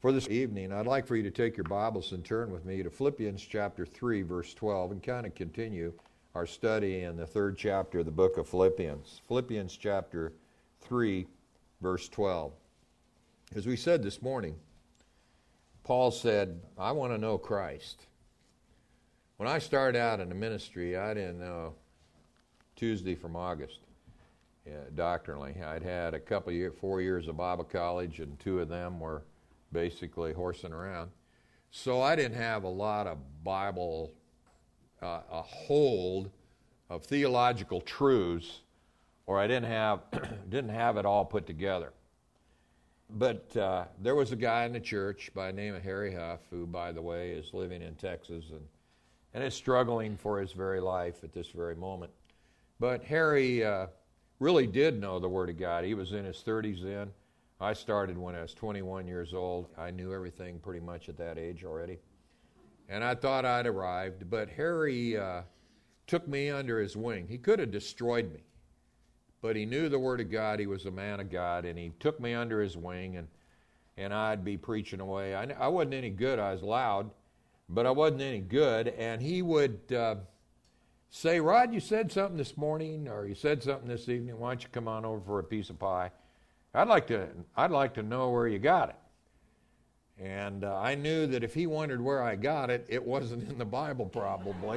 For this evening, I'd like for you to take your Bibles and turn with me to Philippians chapter 3, verse 12, and kind of continue our study in the third chapter of the book of Philippians. Philippians chapter 3, verse 12. As we said this morning, Paul said, I want to know Christ. When I started out in the ministry, I didn't know Tuesday from August, doctrinally. I'd had 4 years of Bible college, and 2 of them were basically horsing around. So I didn't have a lot of Bible, a hold of theological truths, or I didn't have it all put together. But there was a guy in the church by the name of Harry Huff, who, by the way, is living in Texas and is struggling for his very life at this very moment. But Harry really did know the Word of God. He was in his 30s then. I started when I was 21 years old. I knew everything pretty much at that age already. And I thought I'd arrived, but Harry took me under his wing. He could have destroyed me, but he knew the Word of God. He was a man of God, and he took me under his wing, and I'd be preaching away. I wasn't any good. I was loud, but I wasn't any good. And he would say, Rod, you said something this morning, or you said something this evening. Why don't you come on over for a piece of pie? I'd like to know where you got it. And I knew that if he wondered where I got it, it wasn't in the Bible probably.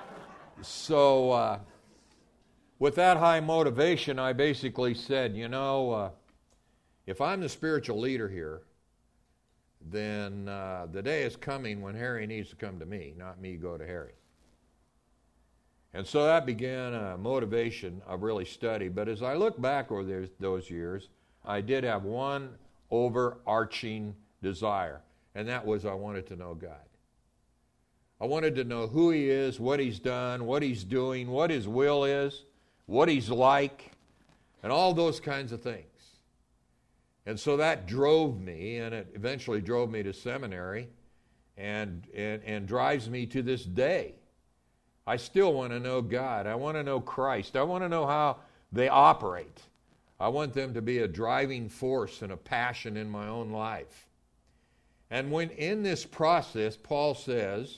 So with that high motivation, I basically said, if I'm the spiritual leader here, then the day is coming when Harry needs to come to me, not me go to Harry. And so that began a motivation of really study. But as I look back over those years, I did have one overarching desire, and that was I wanted to know God. I wanted to know who He is, what He's done, what He's doing, what His will is, what He's like, and all those kinds of things. And so that drove me, and it eventually drove me to seminary, and drives me to this day. I still want to know God. I want to know Christ. I want to know how they operate. I want them to be a driving force and a passion in my own life. And when in this process, Paul says,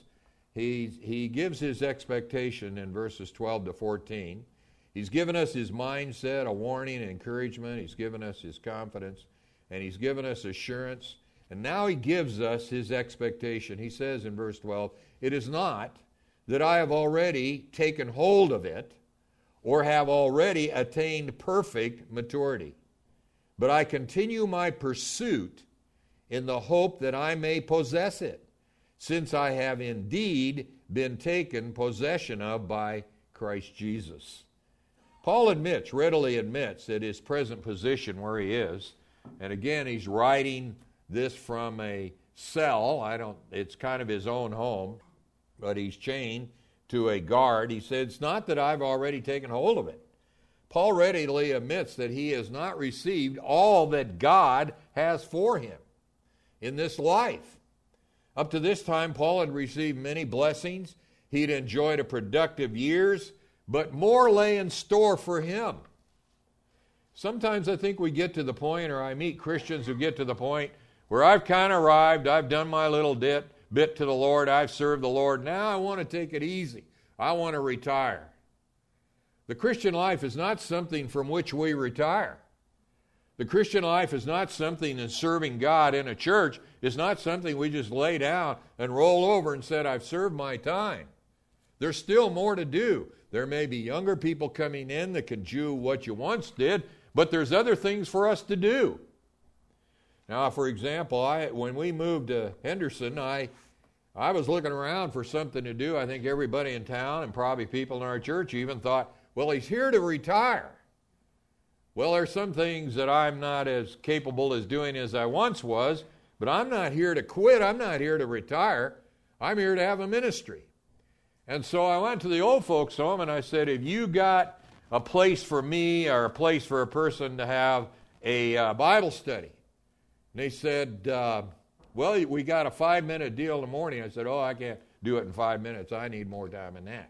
he gives his expectation in verses 12 to 14. He's given us his mindset, a warning, and encouragement. He's given us his confidence, and he's given us assurance. And now he gives us his expectation. He says in verse 12, it is not that I have already taken hold of it, or have already attained perfect maturity. But I continue my pursuit in the hope that I may possess it, since I have indeed been taken possession of by Christ Jesus. Paul readily admits that his present position where he is, and again he's writing this from a cell. It's kind of his own home, but he's chained to a guard. He said, it's not that I've already taken hold of it. Paul readily admits that he has not received all that God has for him in this life. Up to this time, Paul had received many blessings. He'd enjoyed a productive years, but more lay in store for him. Sometimes I think we get to the point, or I meet Christians who get to the point where I've kind of arrived, I've done my little bit to the Lord, I've served the Lord, now I want to take it easy. I want to retire. The Christian life is not something from which we retire. The Christian life is not something in serving God in a church. It's not something we just lay down and roll over and said, I've served my time. There's still more to do. There may be younger people coming in that can do what you once did, but there's other things for us to do. Now, for example, when we moved to Henderson, I was looking around for something to do. I think everybody in town and probably people in our church even thought, well, he's here to retire. Well, there's some things that I'm not as capable as doing as I once was, but I'm not here to quit. I'm not here to retire. I'm here to have a ministry. And so I went to the old folks' home and I said, have you got a place for me or a place for a person to have a Bible study? And they said, well, we got a 5-minute deal in the morning. I said, I can't do it in 5 minutes. I need more time than that.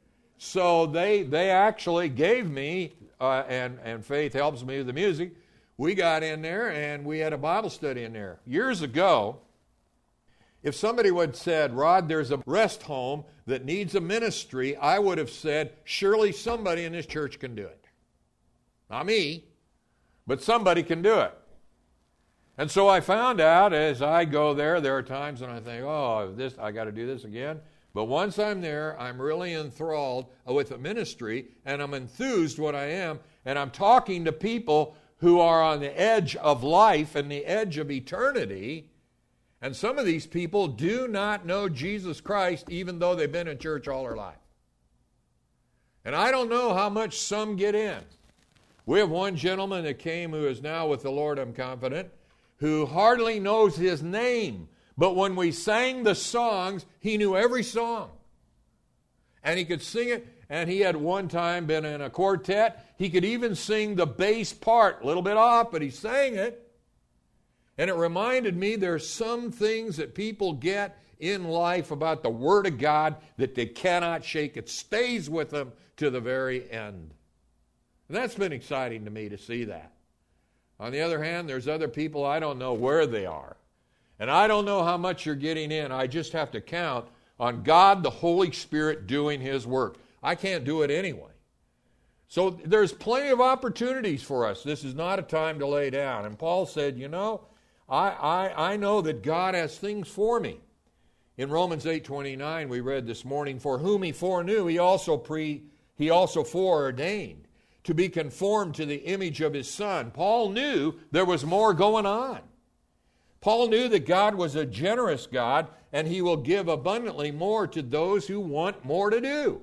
So they actually gave me, and Faith helps me with the music, we got in there and we had a Bible study in there. Years ago, if somebody would have said, Rod, there's a rest home that needs a ministry, I would have said, surely somebody in this church can do it. Not me, but somebody can do it. And so I found out as I go there are times when I think, oh, I got to do this again. But once I'm there, I'm really enthralled with the ministry, and I'm enthused what I am, and I'm talking to people who are on the edge of life and the edge of eternity. And some of these people do not know Jesus Christ, even though they've been in church all their life. And I don't know how much some get in. We have one gentleman that came who is now with the Lord, I'm confident, who hardly knows his name. But when we sang the songs, he knew every song. And he could sing it, and he had one time been in a quartet. He could even sing the bass part, a little bit off, but he sang it. And it reminded me there's some things that people get in life about the Word of God that they cannot shake. It stays with them to the very end. And that's been exciting to me to see that. On the other hand, there's other people, I don't know where they are. And I don't know how much you're getting in. I just have to count on God, the Holy Spirit, doing His work. I can't do it anyway. So there's plenty of opportunities for us. This is not a time to lay down. And Paul said, you know, I know that God has things for me. In Romans 8:29, we read this morning, for whom He foreknew, He also foreordained to be conformed to the image of His Son. Paul knew there was more going on. Paul knew that God was a generous God, and He will give abundantly more to those who want more to do.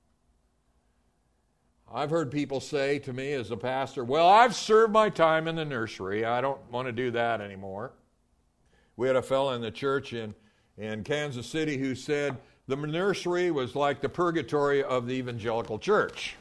I've heard people say to me as a pastor, well, I've served my time in the nursery. I don't want to do that anymore. We had a fellow in the church in Kansas City who said the nursery was like the purgatory of the evangelical church.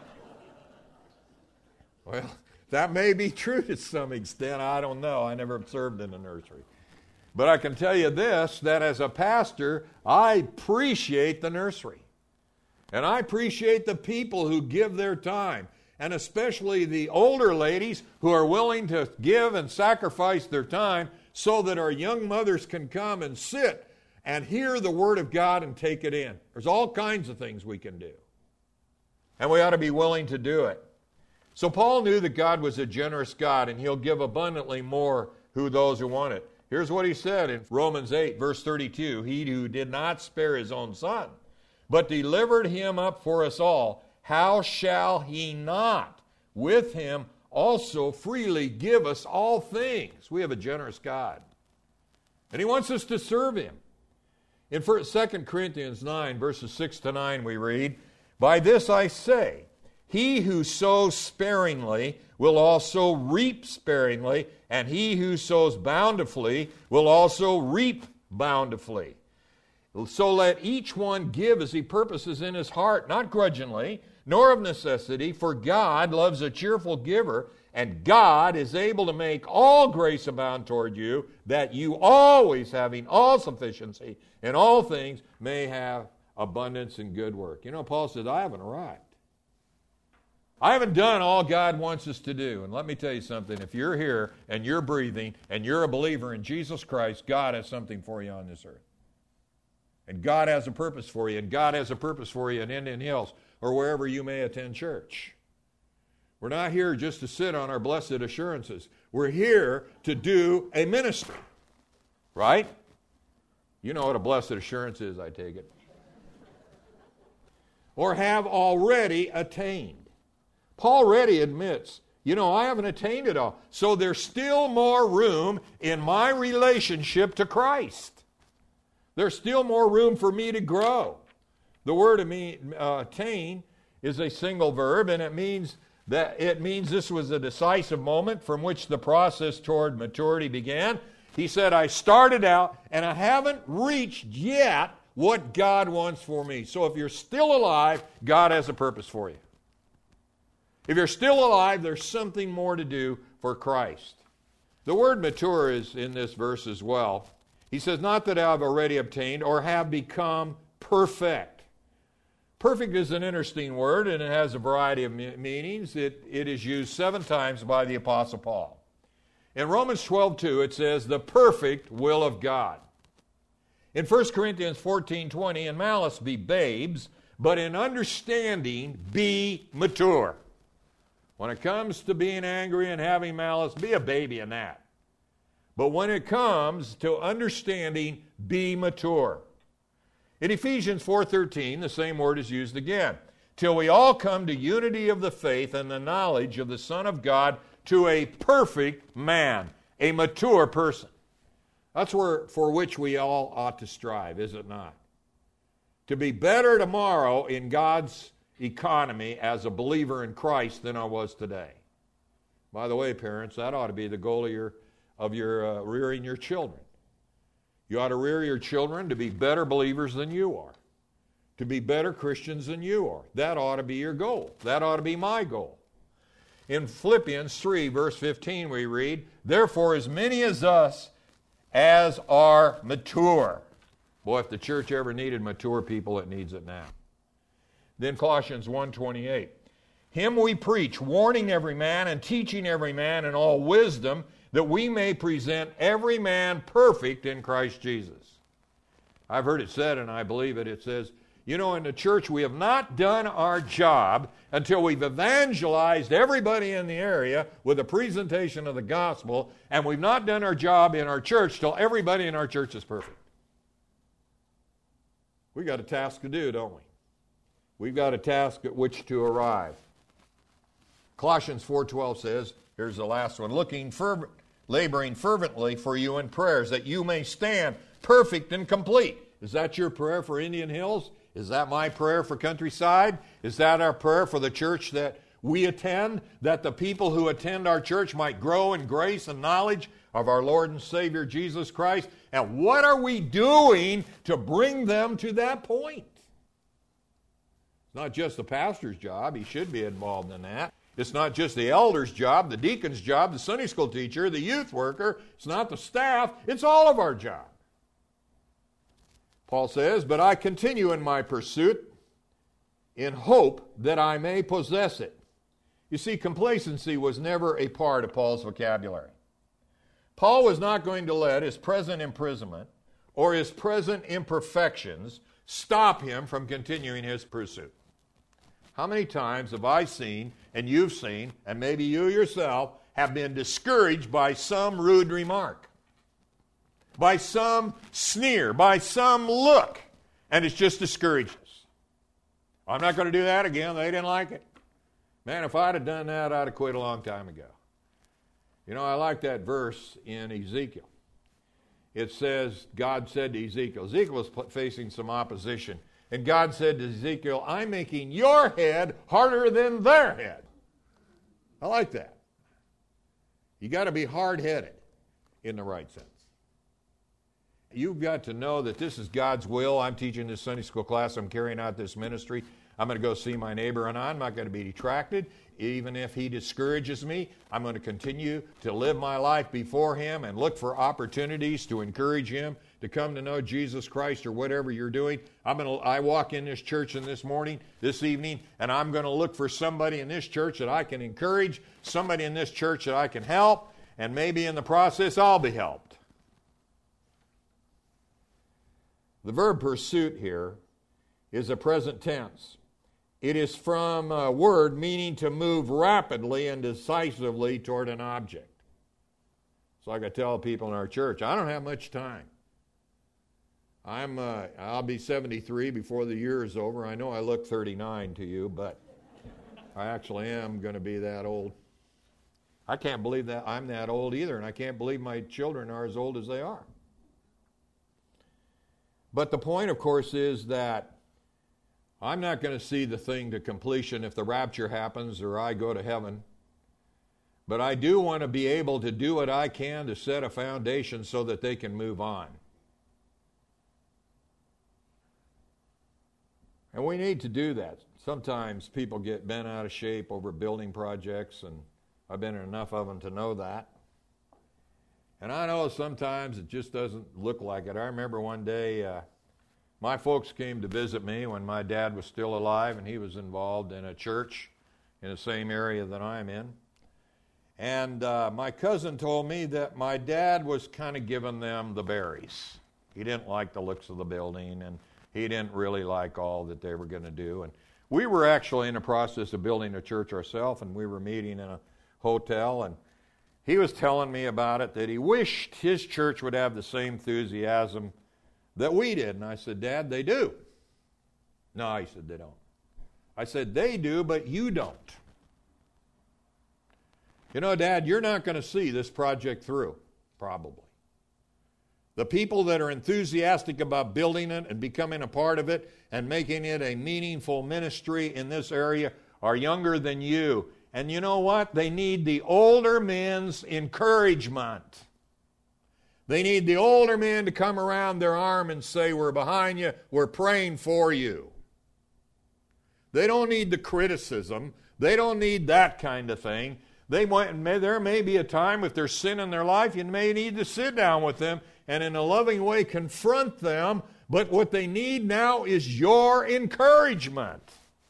Well, that may be true to some extent. I don't know. I never served in a nursery. But I can tell you this, that as a pastor, I appreciate the nursery. And I appreciate the people who give their time, and especially the older ladies who are willing to give and sacrifice their time so that our young mothers can come and sit and hear the Word of God and take it in. There's all kinds of things we can do. And we ought to be willing to do it. So Paul knew that God was a generous God, and He'll give abundantly more to those who want it. Here's what he said in Romans 8, verse 32. He who did not spare His own Son, but delivered Him up for us all, how shall He not with Him also freely give us all things? We have a generous God. And He wants us to serve Him. In 2 Corinthians 9, verses 6 to 9, we read, by this I say, he who sows sparingly will also reap sparingly, and he who sows bountifully will also reap bountifully. So let each one give as he purposes in his heart, not grudgingly, nor of necessity, for God loves a cheerful giver, and God is able to make all grace abound toward you, that you always, having all sufficiency in all things, may have abundance in good work. You know, Paul says, I haven't arrived. I haven't done all God wants us to do. And let me tell you something. If you're here and you're breathing and you're a believer in Jesus Christ, God has something for you on this earth. And God has a purpose for you. And God has a purpose for you in Indian Hills or wherever you may attend church. We're not here just to sit on our blessed assurances. We're here to do a ministry. Right? You know what a blessed assurance is, I take it. Or have already attained. Paul already admits, you know, I haven't attained it all. So there's still more room in my relationship to Christ. There's still more room for me to grow. The word attain is a single verb, and it means this was a decisive moment from which the process toward maturity began. He said, I started out, and I haven't reached yet what God wants for me. So if you're still alive, God has a purpose for you. If you're still alive, there's something more to do for Christ. The word mature is in this verse as well. He says, not that I have already obtained or have become perfect. Perfect is an interesting word, and it has a variety of meanings. It is used 7 times by the Apostle Paul. In Romans 12:2 it says, the perfect will of God. In 1 Corinthians 14:20, in malice be babes, but in understanding be mature. When it comes to being angry and having malice, be a baby in that. But when it comes to understanding, be mature. In Ephesians 4:13, the same word is used again. Till we all come to unity of the faith and the knowledge of the Son of God, to a perfect man, a mature person. That's for which we all ought to strive, is it not? To be better tomorrow in God's economy as a believer in Christ than I was today. By the way, parents, that ought to be the goal of your rearing your children. You ought to rear your children to be better believers than you are, to be better Christians than you are. That ought to be your goal. That ought to be my goal. In Philippians 3, verse 15, we read, therefore, as many as us as are mature. Boy, if the church ever needed mature people, it needs it now. Then Colossians 1:28, him we preach, warning every man and teaching every man in all wisdom, that we may present every man perfect in Christ Jesus. I've heard it said, and I believe it, it says, you know, in the church we have not done our job until we've evangelized everybody in the area with a presentation of the gospel, and we've not done our job in our church till everybody in our church is perfect. We've got a task to do, don't we? We've got a task at which to arrive. Colossians 4:12 says, here's the last one, laboring fervently for you in prayers, that you may stand perfect and complete. Is that your prayer for Indian Hills? Is that my prayer for Countryside? Is that our prayer for the church that we attend? That the people who attend our church might grow in grace and knowledge of our Lord and Savior Jesus Christ? And what are we doing to bring them to that point? It's not just the pastor's job. He should be involved in that. It's not just the elder's job, the deacon's job, the Sunday school teacher, the youth worker. It's not the staff. It's all of our job. Paul says, but I continue in my pursuit in hope that I may possess it. You see, complacency was never a part of Paul's vocabulary. Paul was not going to let his present imprisonment or his present imperfections stop him from continuing his pursuit. How many times have I seen, and you've seen, and maybe you yourself, have been discouraged by some rude remark, by some sneer, by some look, and it's just discouraged us. I'm not going to do that again. They didn't like it. Man, if I'd have done that, I'd have quit a long time ago. You know, I like that verse in Ezekiel. It says, God said to Ezekiel, Ezekiel was facing some opposition, and God said to Ezekiel, I'm making your head harder than their head. I like that. You got to be hard-headed in the right sense. You've got to know that this is God's will. I'm teaching this Sunday school class. I'm carrying out this ministry. I'm going to go see my neighbor, and I'm not going to be detracted. Even if he discourages me, I'm going to continue to live my life before him and look for opportunities to encourage him to come to know Jesus Christ or whatever you're doing. I walk in this church this evening, and I'm going to look for somebody in this church that I can encourage, somebody in this church that I can help, and maybe in the process I'll be helped. The verb pursuit here is a present tense. It is from a word meaning to move rapidly and decisively toward an object. It's like I tell people in our church, I don't have much time. I'll be 73 before the year is over. I know I look 39 to you, but I actually am going to be that old. I can't believe that I'm that old either, and I can't believe my children are as old as they are. But the point, of course, is that I'm not going to see the thing to completion if the rapture happens or I go to heaven. But I do want to be able to do what I can to set a foundation so that they can move on. And we need to do that. Sometimes people get bent out of shape over building projects, and I've been in enough of them to know that. And I know sometimes it just doesn't look like it. I remember one day my folks came to visit me when my dad was still alive, and he was involved in a church in the same area that I'm in. And my cousin told me that my dad was kind of giving them the berries. He didn't like the looks of the building, and he didn't really like all that they were going to do. And we were actually in the process of building a church ourselves, and we were meeting in a hotel, and he was telling me about it, that he wished his church would have the same enthusiasm that we did. And I said, Dad, they do. No, he said, they don't. I said, they do, but you don't. You know, Dad, you're not going to see this project through, probably. The people that are enthusiastic about building it and becoming a part of it and making it a meaningful ministry in this area are younger than you. And you know what? They need the older men's encouragement. They need the older men to come around their arm and say, we're behind you, we're praying for you. They don't need the criticism. They don't need that kind of thing. There may be a time, if there's sin in their life, you may need to sit down with them and in a loving way confront them, but what they need now is your encouragement.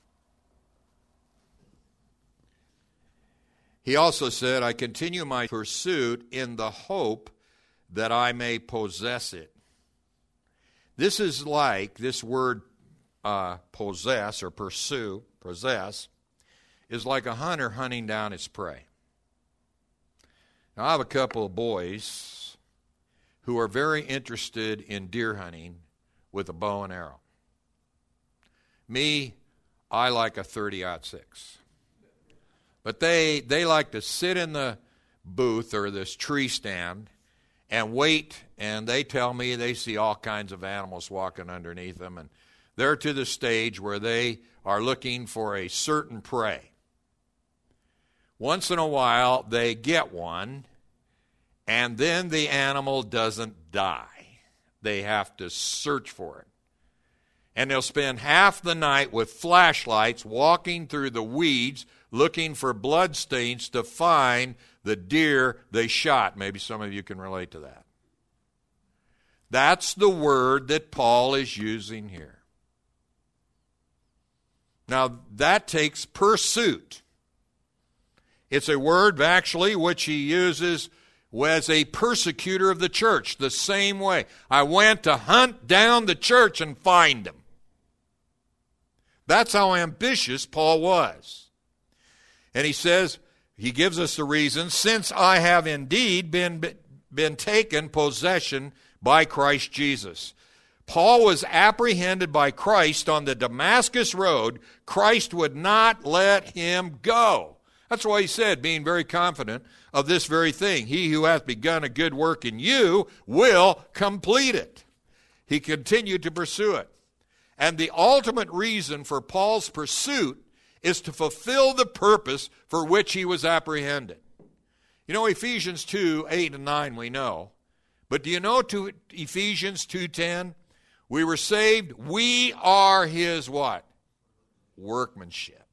He also said, I continue my pursuit in the hope that I may possess it. This is like, this word possess or pursue, possess, is like a hunter hunting down his prey. Now, I have a couple of boys who are very interested in deer hunting with a bow and arrow. Me, I like a 30-06. But they like to sit in the booth or this tree stand and wait, and they tell me they see all kinds of animals walking underneath them, and they're to the stage where they are looking for a certain prey. Once in a while, they get one, and then the animal doesn't die. They have to search for it. And they'll spend half the night with flashlights walking through the weeds looking for blood stains to find the deer they shot. Maybe some of you can relate to that. That's the word that Paul is using here. Now, that takes pursuit. It's a word, actually, which he uses as a persecutor of the church, the same way. I went to hunt down the church and find them. That's how ambitious Paul was. And he says, he gives us the reason, since I have indeed been taken possession by Christ Jesus. Paul was apprehended by Christ on the Damascus road. Christ would not let him go. That's why he said, being very confident of this very thing, he who hath begun a good work in you will complete it. He continued to pursue it. And the ultimate reason for Paul's pursuit is to fulfill the purpose for which he was apprehended. You know, Ephesians 2, 8 and 9 we know. But do you know to Ephesians 2:10? We were saved. We are his what? Workmanship.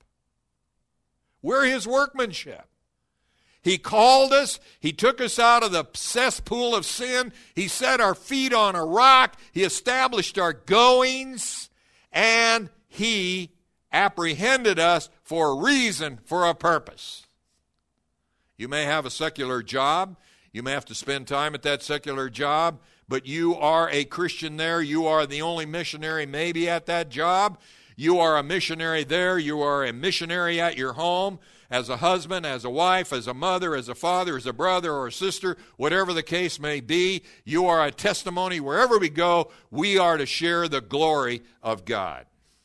We're his workmanship. He called us. He took us out of the cesspool of sin. He set our feet on a rock. He established our goings. And he apprehended us for a reason, for a purpose. You may have a secular job. You may have to spend time at that secular job, but you are a Christian there. You are the only missionary maybe at that job. You are a missionary there. You are a missionary at your home as a husband, as a wife, as a mother, as a father, as a brother or a sister, whatever the case may be. You are a testimony. Wherever we go, we are to share the glory of God.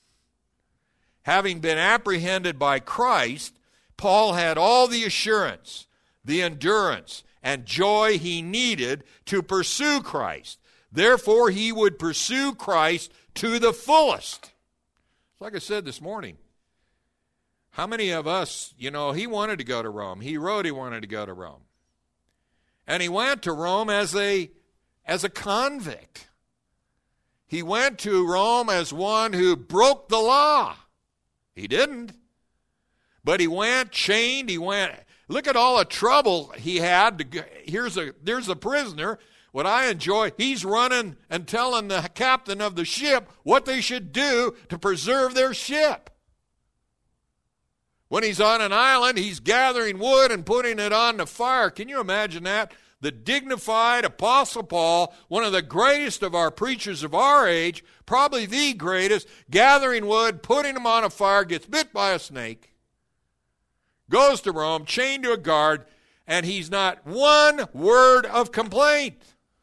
Having been apprehended by Christ, Paul had all the assurance, the endurance, and joy he needed to pursue Christ. Therefore, he would pursue Christ to the fullest. Like I said this morning, how many of us, he wanted to go to Rome. He wrote he wanted to go to Rome. And he went to Rome as a convict. He went to Rome as one who broke the law. He didn't. But he went chained. Look at all the trouble he had. There's a prisoner. What I enjoy, he's running and telling the captain of the ship what they should do to preserve their ship. When he's on an island, he's gathering wood and putting it on the fire. Can you imagine that? The dignified Apostle Paul, one of the greatest of our preachers of our age, probably the greatest, gathering wood, putting them on a fire, gets bit by a snake, goes to Rome, chained to a guard, and he's not one word of complaint.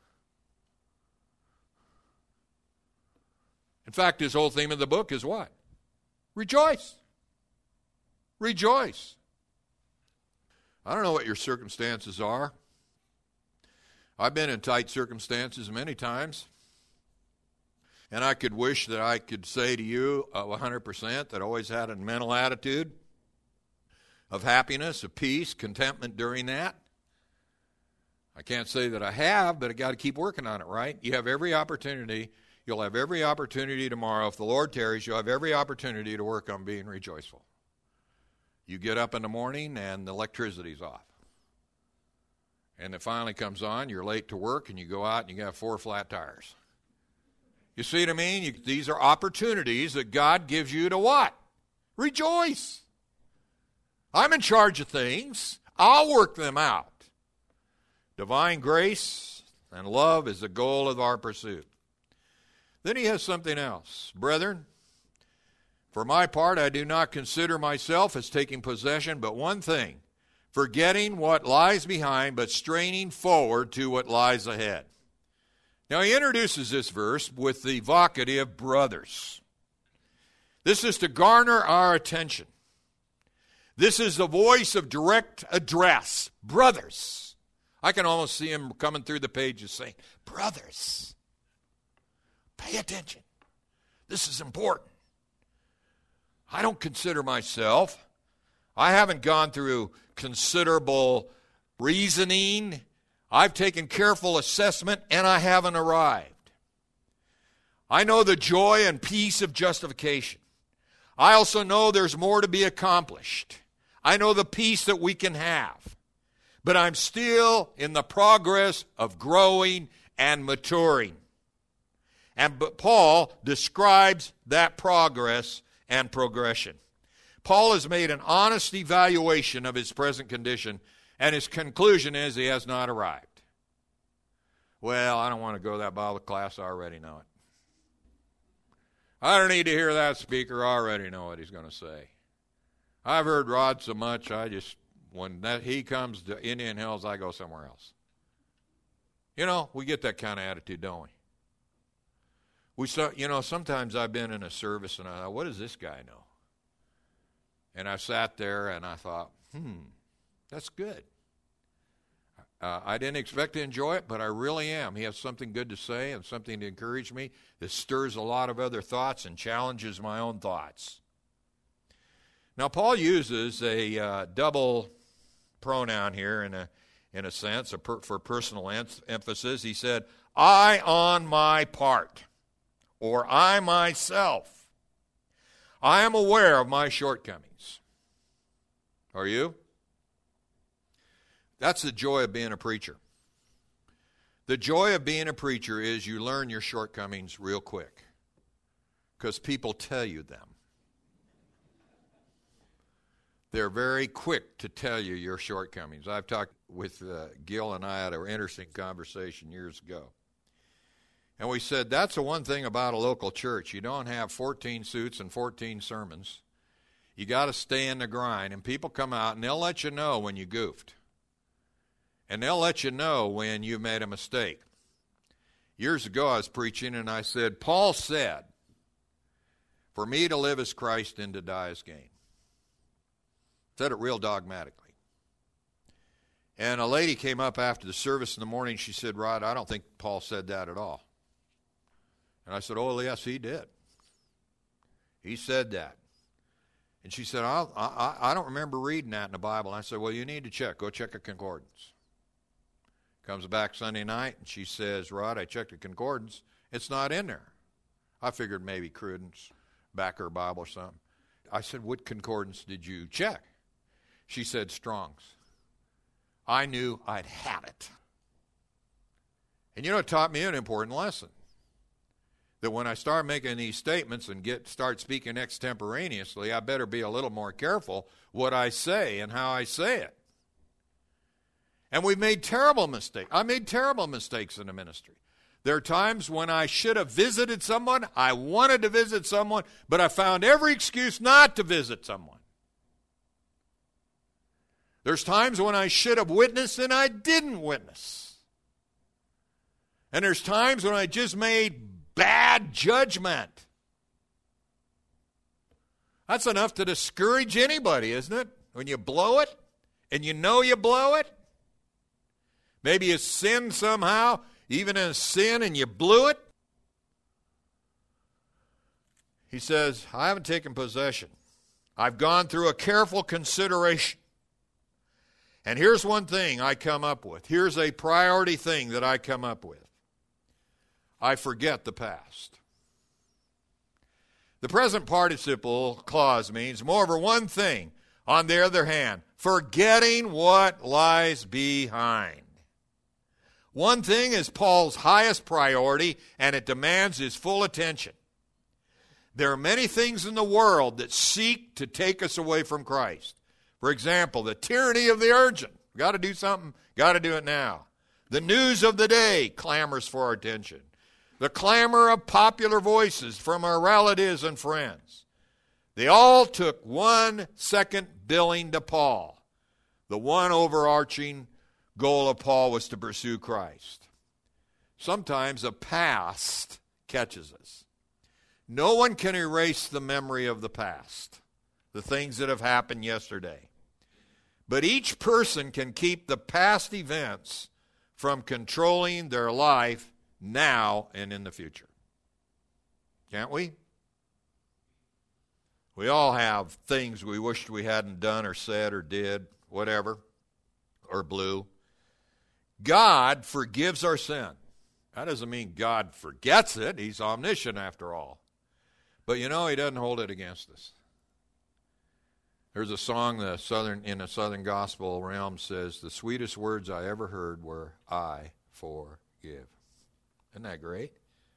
In fact, his whole theme of the book is what? Rejoice. Rejoice. I don't know what your circumstances are. I've been in tight circumstances many times. And I could wish that I could say to you 100% that I always had a mental attitude of happiness, of peace, contentment during that. I can't say that I have, but I got to keep working on it, right? You have every opportunity. You'll have every opportunity tomorrow. If the Lord tarries, you'll have every opportunity to work on being rejoiceful. You get up in the morning and the electricity's off. And it finally comes on, you're late to work, and you go out and you got 4 flat tires. You see what I mean? These are opportunities that God gives you to what? Rejoice. I'm in charge of things. I'll work them out. Divine grace and love is the goal of our pursuit. Then he has something else. Brethren, for my part, I do not consider myself as taking possession, but one thing, forgetting what lies behind, but straining forward to what lies ahead. Now he introduces this verse with the vocative brothers. This is to garner our attention. This is the voice of direct address. Brothers. I can almost see him coming through the pages saying, brothers, pay attention. This is important. I don't consider myself. I haven't gone through considerable reasoning. I've taken careful assessment, and I haven't arrived. I know the joy and peace of justification. I also know there's more to be accomplished. I know the peace that we can have. But I'm still in the progress of growing and maturing. But Paul describes that progress and progression. Paul has made an honest evaluation of his present condition, and his conclusion is he has not arrived. Well, I don't want to go to that Bible class. I already know it. I don't need to hear that speaker. I already know what he's going to say. I've heard Rod so much, when he comes to Indian Hills, I go somewhere else. You know, we get that kind of attitude, don't we? Sometimes I've been in a service and I thought, what does this guy know? And I sat there and I thought, that's good. I didn't expect to enjoy it, but I really am. He has something good to say and something to encourage me that stirs a lot of other thoughts and challenges my own thoughts. Now, Paul uses a double pronoun here in a sense, for personal emphasis. He said, I on my part, or I myself. I am aware of my shortcomings. Are you? That's the joy of being a preacher. The joy of being a preacher is you learn your shortcomings real quick because people tell you them. They're very quick to tell you your shortcomings. I've talked with Gil and I had an interesting conversation years ago. And we said, that's the one thing about a local church. You don't have 14 suits and 14 sermons. You got to stay in the grind. And people come out and they'll let you know when you goofed. And they'll let you know when you made a mistake. Years ago I was preaching and I said, Paul said, for me to live as Christ and to die as gain. Said it real dogmatically. And a lady came up after the service in the morning. She said, Rod, I don't think Paul said that at all. And I said, oh, yes, he did. He said that. And she said, I don't remember reading that in the Bible. And I said, well, you need to check. Go check a concordance. Comes back Sunday night, and she says, Rod, I checked a concordance. It's not in there. I figured maybe Cruden's back her Bible or something. I said, what concordance did you check? She said, Strong's. I knew I'd had it. And you know, it taught me an important lesson. that when I start making these statements and start speaking extemporaneously, I better be a little more careful what I say and how I say it. And we've made terrible mistakes. I made terrible mistakes in the ministry. There are times when I should have visited someone, I wanted to visit someone, but I found every excuse not to visit someone. There's times when I should have witnessed and I didn't witness. And there's times when I just made bad judgment. That's enough to discourage anybody, isn't it? When you blow it, and you know you blow it. Maybe you sinned somehow, even in a sin, and you blew it. He says, I haven't taken possession. I've gone through a careful consideration. And here's one thing I come up with. Here's a priority thing that I come up with. I forget the past. The present participle clause means, moreover, one thing, on the other hand, forgetting what lies behind. One thing is Paul's highest priority, and it demands his full attention. There are many things in the world that seek to take us away from Christ. For example, the tyranny of the urgent. Got to do something, got to do it now. The news of the day clamors for our attention. The clamor of popular voices from our relatives and friends. They all took 1 second billing to Paul. The one overarching goal of Paul was to pursue Christ. Sometimes the past catches us. No one can erase the memory of the past, the things that have happened yesterday. But each person can keep the past events from controlling their life now and in the future. Can't we? We all have things we wished we hadn't done or said or did, whatever, or blew. God forgives our sin. That doesn't mean God forgets it. He's omniscient after all. But you know, he doesn't hold it against us. There's a song in the Southern gospel realm says, the sweetest words I ever heard were, I forgive. Isn't that great?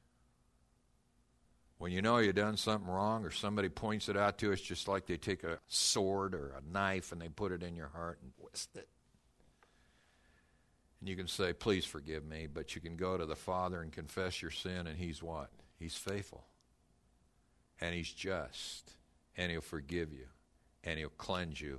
When you know you've done something wrong or somebody points it out to us, just like they take a sword or a knife and they put it in your heart and twist it. And you can say, please forgive me, but you can go to the Father and confess your sin, and he's what? He's faithful. And he's just. And he'll forgive you. And he'll cleanse you.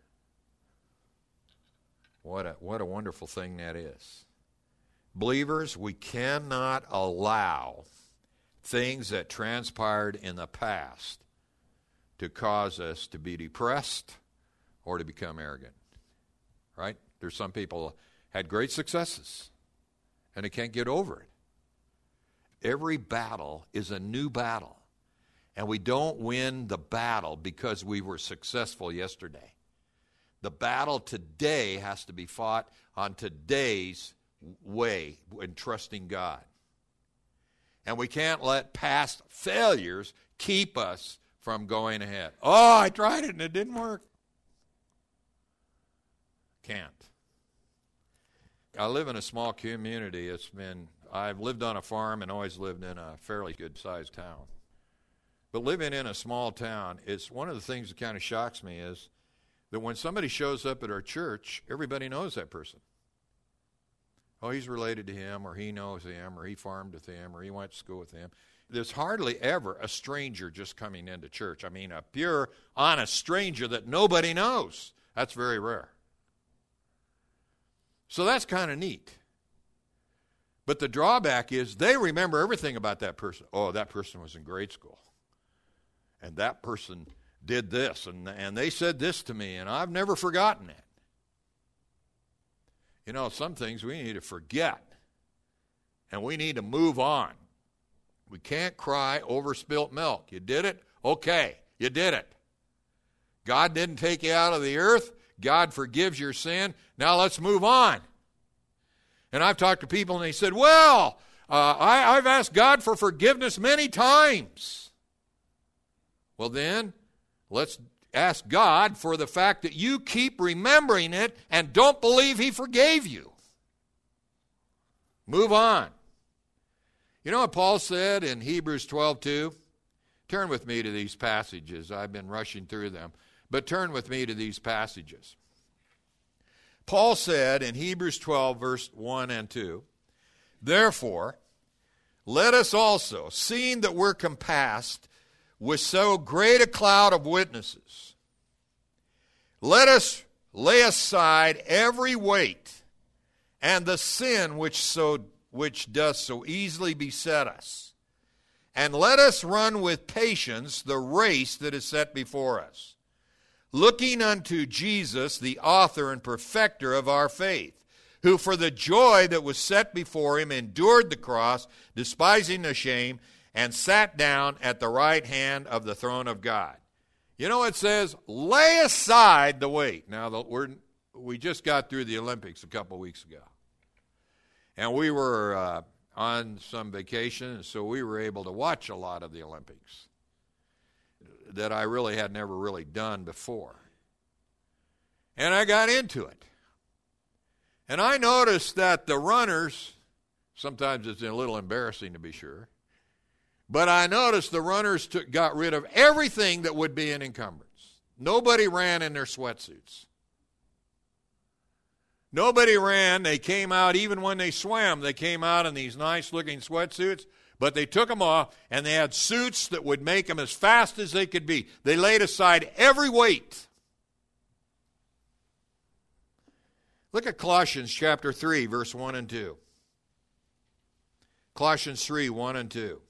What a wonderful thing that is. Believers, we cannot allow things that transpired in the past to cause us to be depressed or to become arrogant. Right? There's some people had great successes and they can't get over it. Every battle is a new battle. And we don't win the battle because we were successful yesterday. The battle today has to be fought on today's way in trusting God. And we can't let past failures keep us from going ahead. Oh, I tried it and it didn't work. Can't. I live in a small community. I've lived on a farm and always lived in a fairly good-sized town. But living in a small town, it's one of the things that kind of shocks me is that when somebody shows up at our church, everybody knows that person. Oh, he's related to him, or he knows him, or he farmed with him, or he went to school with him. There's hardly ever a stranger just coming into church. I mean, a pure, honest stranger that nobody knows. That's very rare. So that's kind of neat. But the drawback is they remember everything about that person. Oh, that person was in grade school. And that person did this, and they said this to me, and I've never forgotten it. You know, some things we need to forget, and we need to move on. We can't cry over spilt milk. You did it? Okay, you did it. God didn't take you out of the earth. God forgives your sin. Now let's move on. And I've talked to people, and they said, well, I've asked God for forgiveness many times. Well, then, let's ask God for the fact that you keep remembering it and don't believe he forgave you. Move on. You know what Paul said in Hebrews 12:2? Turn with me to these passages. I've been rushing through them, but turn with me to these passages. Paul said in Hebrews 12, verse 1 and 2, "Therefore, let us also, seeing that we're compassed with so great a cloud of witnesses, let us lay aside every weight and the sin which does so easily beset us, and let us run with patience the race that is set before us, looking unto Jesus, the author and perfecter of our faith, who for the joy that was set before him endured the cross, despising the shame, and sat down at the right hand of the throne of God." You know, it says, lay aside the weight. Now, we just got through the Olympics a couple weeks ago. And we were on some vacation, so we were able to watch a lot of the Olympics that I really had never really done before. And I got into it. And I noticed that the runners, sometimes it's a little embarrassing to be sure, but I noticed the runners got rid of everything that would be an encumbrance. Nobody ran in their sweatsuits. Nobody ran. They came out, even when they swam, they came out in these nice-looking sweatsuits, but they took them off, and they had suits that would make them as fast as they could be. They laid aside every weight. Look at Colossians chapter 3, verse 1 and 2. Colossians 3, 1 and 2.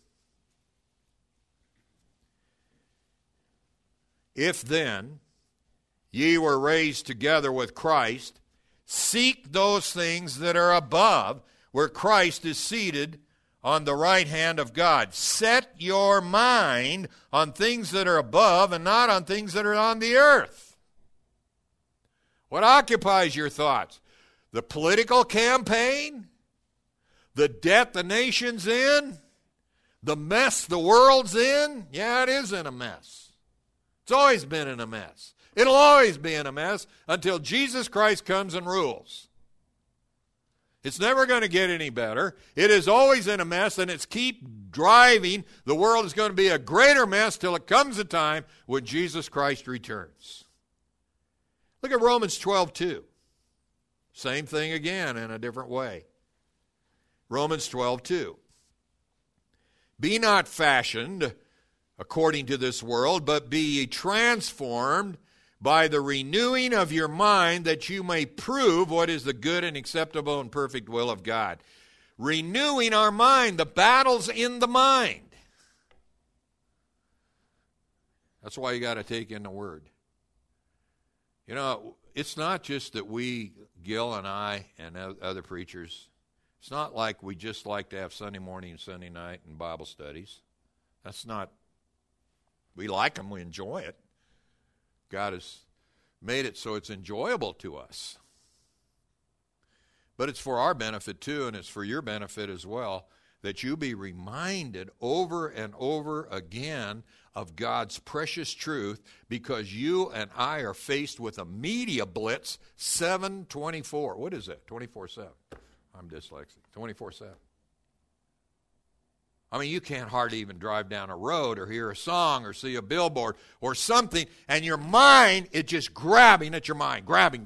"If then ye were raised together with Christ, seek those things that are above, where Christ is seated on the right hand of God. Set your mind on things that are above and not on things that are on the earth." What occupies your thoughts? The political campaign? The debt the nation's in? The mess the world's in? Yeah, it is in a mess. It's always been in a mess. It'll always be in a mess until Jesus Christ comes and rules. It's never going to get any better. It is always in a mess, and it's keep driving. The world is going to be a greater mess till it comes a time when Jesus Christ returns. Look at Romans 12:2. Same thing again in a different way. Romans 12:2. "Be not fashioned according to this world, but be ye transformed by the renewing of your mind, that you may prove what is the good and acceptable and perfect will of God." Renewing our mind. The battle's in the mind. That's why you got to take in the Word. You know, it's not just that we, Gil and I and other preachers, it's not like we just like to have Sunday morning and Sunday night and Bible studies. That's not, we like them, we enjoy it. God has made it so it's enjoyable to us. But it's for our benefit too, and it's for your benefit as well, that you be reminded over and over again of God's precious truth, because you and I are faced with a media blitz 7/24. What is it? 24/7. I'm dyslexic. 24/7. I mean, you can't hardly even drive down a road or hear a song or see a billboard or something, and your mind is just grabbing at your mind. Grabbing.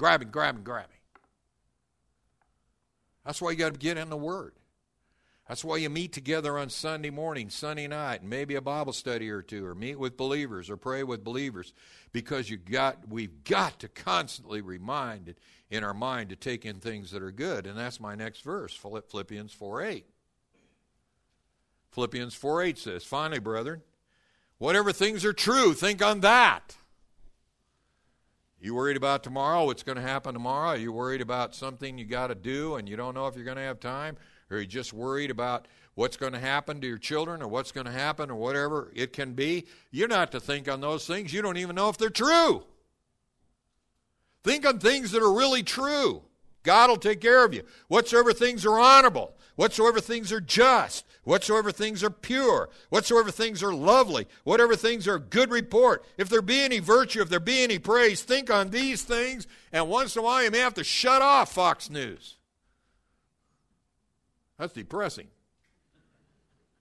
That's why you got to get in the Word. That's why you meet together on Sunday morning, Sunday night, and maybe a Bible study or two, or meet with believers or pray with believers, because we've got to constantly remind it in our mind to take in things that are good. And that's my next verse, Philippians 4:8. Philippians 4:8 says, "Finally, brethren, whatever things are true, think on that." You worried about tomorrow, what's going to happen tomorrow? Are you worried about something you got to do and you don't know if you're going to have time? Or are you just worried about what's going to happen to your children, or what's going to happen, or whatever it can be? You're not to think on those things. You don't even know if they're true. Think on things that are really true. God will take care of you. Whatsoever things are honorable, whatsoever things are just, whatsoever things are pure, whatsoever things are lovely, whatever things are good report, if there be any virtue, if there be any praise, think on these things. And once in a while you may have to shut off Fox News. That's depressing.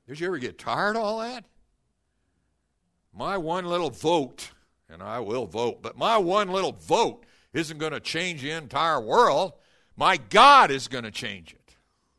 Did you ever get tired of all that? My one little vote, and I will vote, but my one little vote isn't going to change the entire world. My God is going to change it.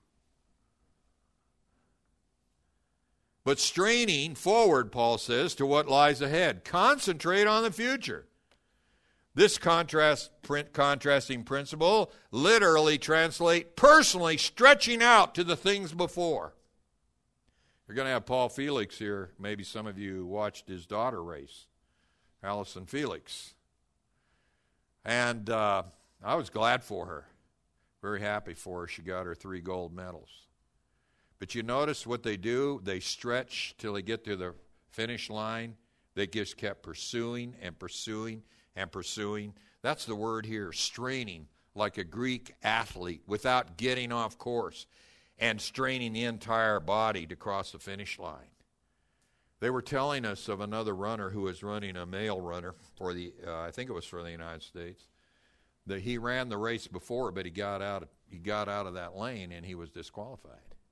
But straining forward, Paul says, to what lies ahead. Concentrate on the future. This contrasting principle literally translates personally stretching out to the things before. You're going to have Paul Felix here. Maybe some of you watched his daughter race, Allison Felix. And I was glad for her. Very happy for her. She got her 3 gold medals. But you notice what they do? They stretch till they get to the finish line. They just kept pursuing and pursuing and pursuing. That's the word here, straining, like a Greek athlete without getting off course and straining the entire body to cross the finish line. They were telling us of another runner who was running, a male runner for the, I think it was for the United States, that he ran the race before, but he got out of that lane and he was disqualified.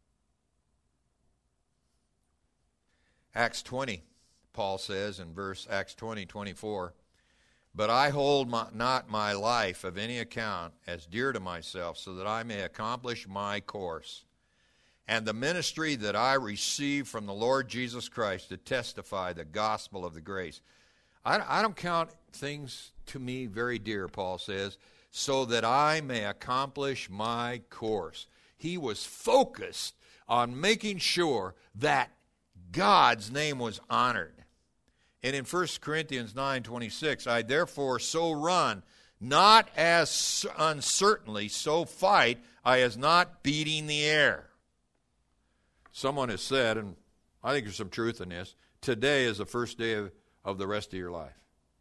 Acts 20, Paul says in Acts 20:24, but I hold not my life of any account as dear to myself, so that I may accomplish my course and the ministry that I received from the Lord Jesus Christ to testify the gospel of the grace. I don't count things to me very dear, Paul says, so that I may accomplish my course. He was focused on making sure that God's name was honored. And in 1 Corinthians 9:26, I therefore so run, not as uncertainly, so fight I as not beating the air. Someone has said, and I think there's some truth in this, today is the first day of the rest of your life.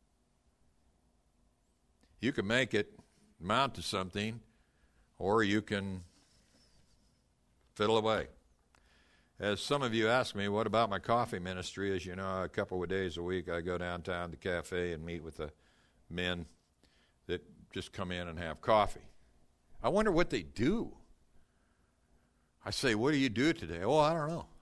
You can make it amount to something, or you can fiddle away. As some of you ask me, what about my coffee ministry? As you know, a couple of days a week I go downtown to the cafe and meet with the men that just come in and have coffee. I wonder what they do. I say, what do you do today? Oh, I don't know.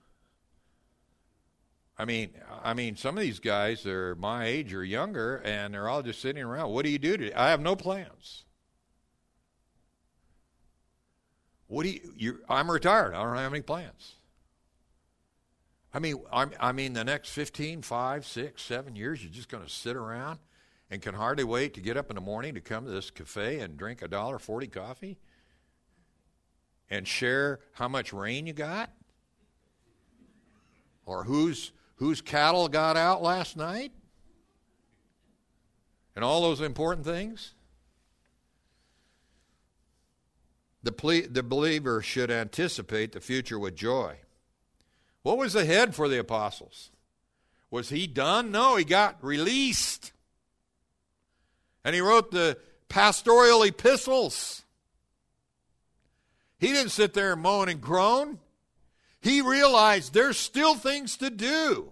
I mean, some of these guys are my age or younger, and they're all just sitting around. What do you do today? I have no plans. I'm retired. I don't have any plans. I mean, the next 15, 5, 6, 7 years, you're just going to sit around and can hardly wait to get up in the morning to come to this cafe and drink $1.40 coffee and share how much rain you got, or whose cattle got out last night, and all those important things. The believer should anticipate the future with joy. What was ahead for the apostles? Was he done? No, he got released. And he wrote the pastoral epistles. He didn't sit there and moan and groan. He realized there's still things to do.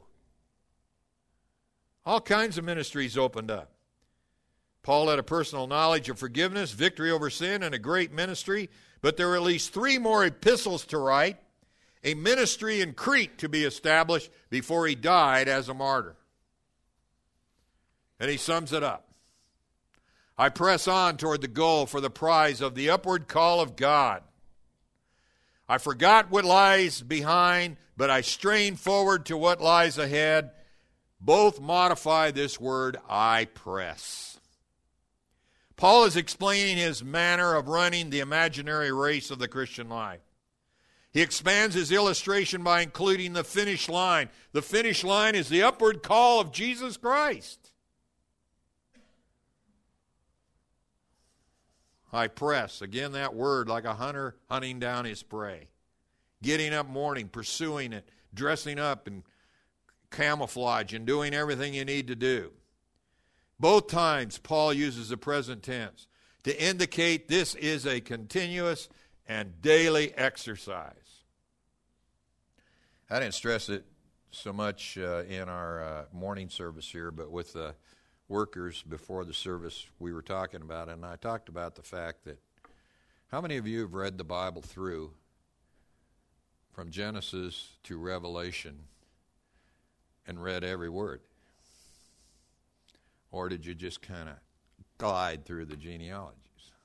All kinds of ministries opened up. Paul had a personal knowledge of forgiveness, victory over sin, and a great ministry, but there were at least 3 more epistles to write, a ministry in Crete to be established before he died as a martyr. And he sums it up. I press on toward the goal for the prize of the upward call of God. I forgot what lies behind, but I strain forward to what lies ahead. Both modify this word, I press. Paul is explaining his manner of running the imaginary race of the Christian life. He expands his illustration by including the finish line. The finish line is the upward call of Jesus Christ. I press. Again, that word, like a hunter hunting down his prey. Getting up morning, pursuing it, dressing up in camouflage and doing everything you need to do. Both times, Paul uses the present tense to indicate this is a continuous and daily exercise. I didn't stress it so much in our morning service here, but with the workers before the service we were talking about it, and I talked about the fact that how many of you have read the Bible through from Genesis to Revelation and read every word? Or did you just kind of glide through the genealogies?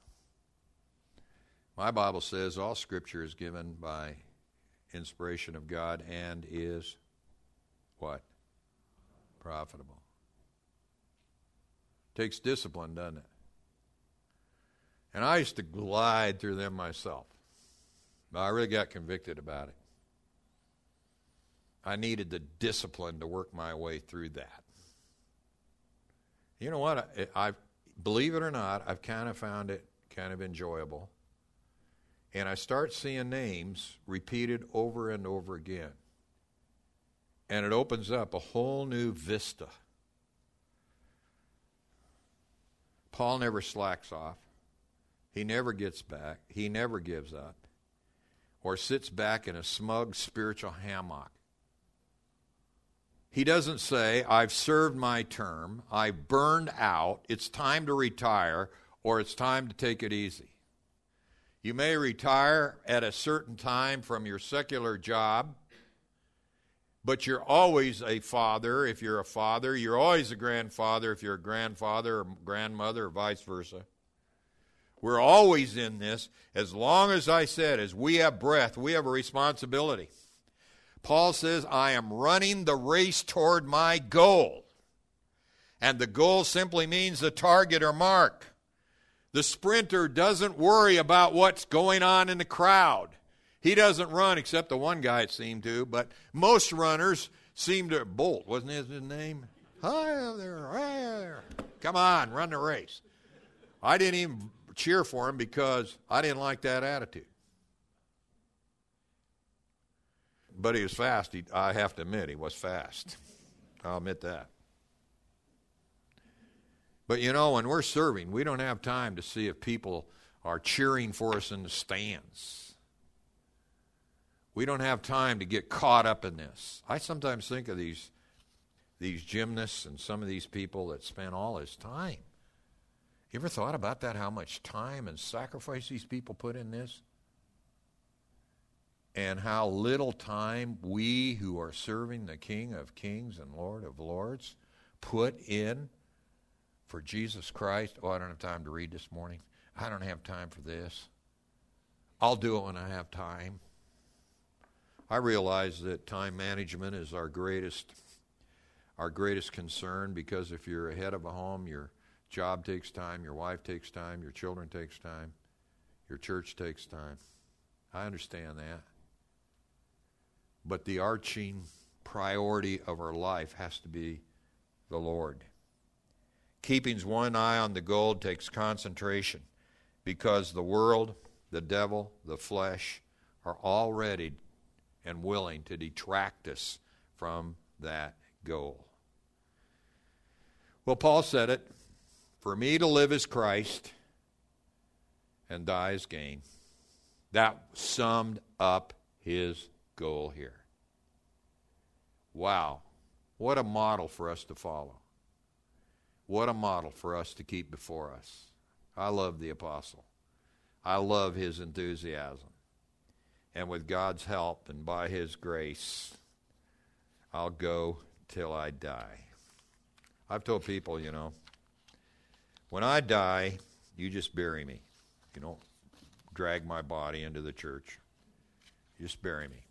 My Bible says all Scripture is given by inspiration of God and is what? Profitable. Takes discipline, doesn't it? And I used to glide through them myself. But I really got convicted about it. I needed the discipline to work my way through that. You know what? I believe it or not, I've kind of found it kind of enjoyable. And I start seeing names repeated over and over again. And it opens up a whole new vista. Paul never slacks off. He never gets back. He never gives up. Or sits back in a smug spiritual hammock. He doesn't say, I've served my term, I've burned out, it's time to retire, or it's time to take it easy. You may retire at a certain time from your secular job, but you're always a father if you're a father. You're always a grandfather if you're a grandfather or grandmother or vice versa. We're always in this. As long as I said, as we have breath, we have a responsibility. Paul says, I am running the race toward my goal. And the goal simply means the target or mark. The sprinter doesn't worry about what's going on in the crowd. He doesn't run, except the one guy it seemed to, but most runners seem to, Bolt, wasn't his name? Hi there. Come on, run the race. I didn't even cheer for him because I didn't like that attitude. But he was fast. I have to admit, he was fast. I'll admit that. But you know, when we're serving, we don't have time to see if people are cheering for us in the stands. We don't have time to get caught up in this. I sometimes think of these gymnasts and some of these people that spend all this time. You ever thought about that, how much time and sacrifice these people put in this? And how little time we who are serving the King of Kings and Lord of Lords put in for Jesus Christ. Oh, I don't have time to read this morning. I don't have time for this. I'll do it when I have time. I realize that time management is our greatest concern, because if you're head of a home, your job takes time, your wife takes time, your children takes time, your church takes time. I understand that. But the arching priority of our life has to be the Lord. Keeping one eye on the goal takes concentration, because the world, the devil, the flesh are all ready and willing to detract us from that goal. Well, Paul said it, for me to live is Christ and die is gain. That summed up his goal here. Wow, what a model for us to follow. What a model for us to keep before us. I love the apostle. I love his enthusiasm. And with God's help and by his grace, I'll go till I die. I've told people, you know, when I die, you just bury me. You don't drag my body into the church. You just bury me.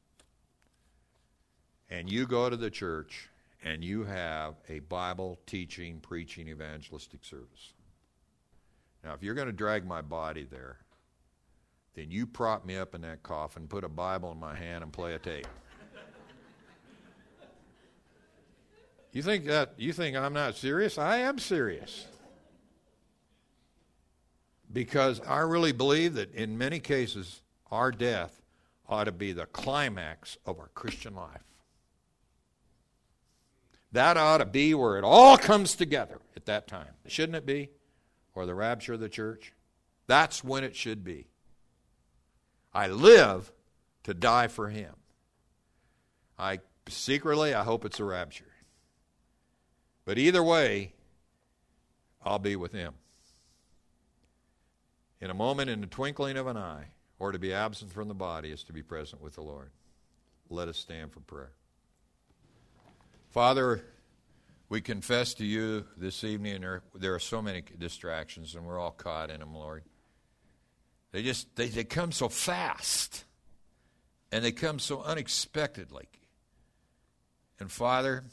And you go to the church and you have a Bible teaching, preaching, evangelistic service. Now, if you're going to drag my body there, then you prop me up in that coffin, put a Bible in my hand, and play a tape. You think I'm not serious? I am serious. Because I really believe that in many cases, our death ought to be the climax of our Christian life. That ought to be where it all comes together at that time. Shouldn't it be? Or the rapture of the church? That's when it should be. I live to die for him. Secretly, I hope it's a rapture. But either way, I'll be with him. In a moment, in the twinkling of an eye, or to be absent from the body is to be present with the Lord. Let us stand for prayer. Father, we confess to you this evening, there are so many distractions, and we're all caught in them, Lord. They come so fast, and they come so unexpectedly. And Father,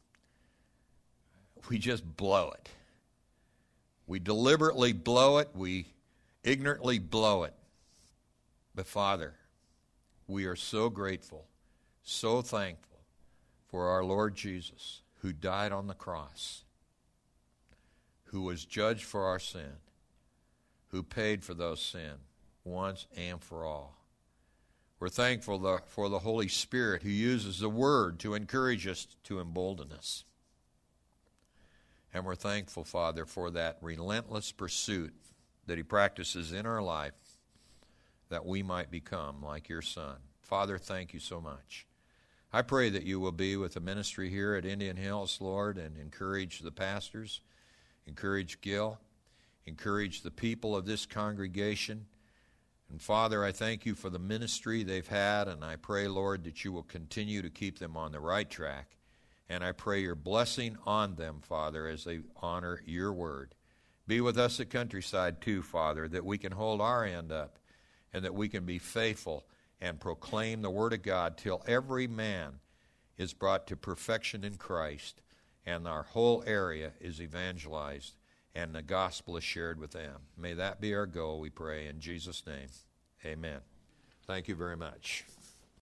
we just blow it. We deliberately blow it. We ignorantly blow it. But Father, we are so grateful, so thankful for our Lord Jesus, who died on the cross, who was judged for our sin, who paid for those sins once and for all. We're thankful for the Holy Spirit, who uses the Word to encourage us, to embolden us. And we're thankful, Father, for that relentless pursuit that He practices in our life, that we might become like your Son. Father, thank you so much. I pray that you will be with the ministry here at Indian Hills, Lord, and encourage the pastors, encourage Gil, encourage the people of this congregation. And Father, I thank you for the ministry they've had, and I pray, Lord, that you will continue to keep them on the right track. And I pray your blessing on them, Father, as they honor your word. Be with us at Countryside, too, Father, that we can hold our end up and that we can be faithful and proclaim the word of God till every man is brought to perfection in Christ and our whole area is evangelized and the gospel is shared with them. May that be our goal, we pray, in Jesus' name. Amen. Thank you very much.